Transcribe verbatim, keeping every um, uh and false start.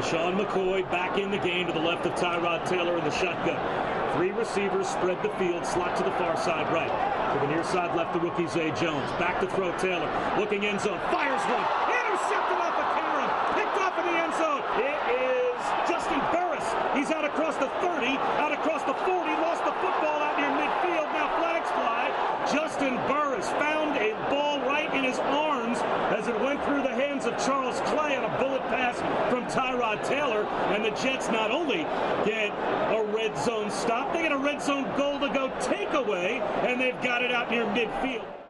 LaShawn McCoy back in the game to the left of Tyrod Taylor in the shotgun. Three receivers spread the field, slot to the far side right. To the near side left, the rookie Zay Jones. Back to throw Taylor. Looking end zone. Fires one. Intercepted off of Karen. Picked off in the end zone. It is Justin Burris. He's out across the thirty, out across the forty. Lost the football out near midfield. Now flags fly. Justin Burris found a ball right in his arms as it went through the hands of Charles Clay on a bullet pass from Tyrod Taylor. And the Jets not only get a red zone stop, they get a red zone goal to go takeaway, and they've got it out near midfield.